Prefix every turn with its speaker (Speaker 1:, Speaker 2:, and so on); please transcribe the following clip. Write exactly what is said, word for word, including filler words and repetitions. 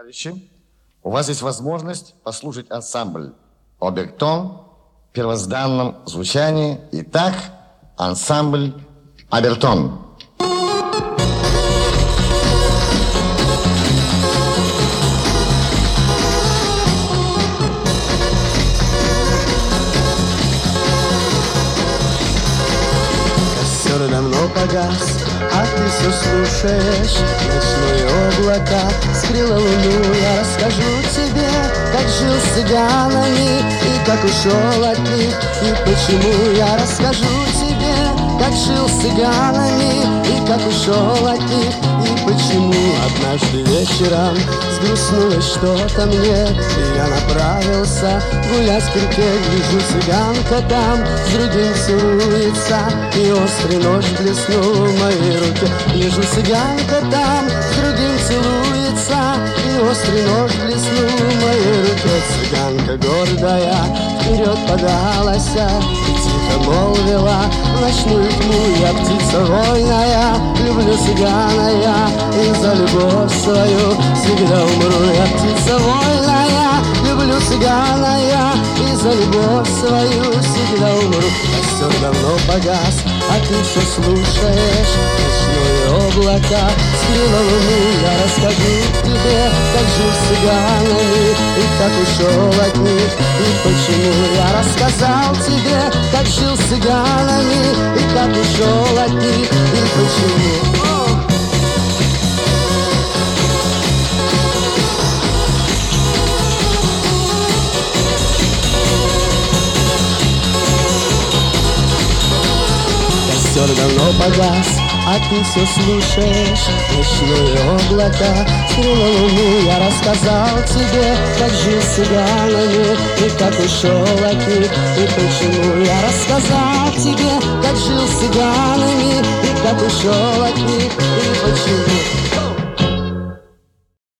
Speaker 1: Товарищи, у вас есть возможность послушать ансамбль «Обертон» в первозданном звучании. Итак, ансамбль «Обертон».
Speaker 2: Костер давно погас, а ты все слушаешь ночные облака. Скрыла луну, я расскажу тебе, как жил с цыганами и как ушел от них. И почему я расскажу тебе, как жил с цыганами и как ушел от них. И почему однажды вечером сгрустнулось что-то мне, и я направился гулять к реке. Вижу, цыганка там с другим целуется, и острый нож блеснул в моей руке. Вижу, цыганка там с другим целуется, и острый нож блеснул в моей руке. Цыганка гордая вперед подалась и тихо молвила: в ночную тьму я птица вольная, люблю цыгана я, и за любовь свою всегда умру. Я птица вольная, люблю цыгана я, и за любовь свою всегда умру. Костер давно погас, а ты все слушаешь ночные облака. Скрыла луну, я расскажу тебе, как жил с цыганами и как ушел от них. И почему я рассказал тебе, как жил с цыганами и как ушел от них. И почему... Костер давно погас, а ты все слушаешь ночные облака. Скрыла луну, я рассказал тебе, как жил с цыганами и как ушел от них. И почему я рассказал тебе, как жил с цыганами и как ушел от них. И почему...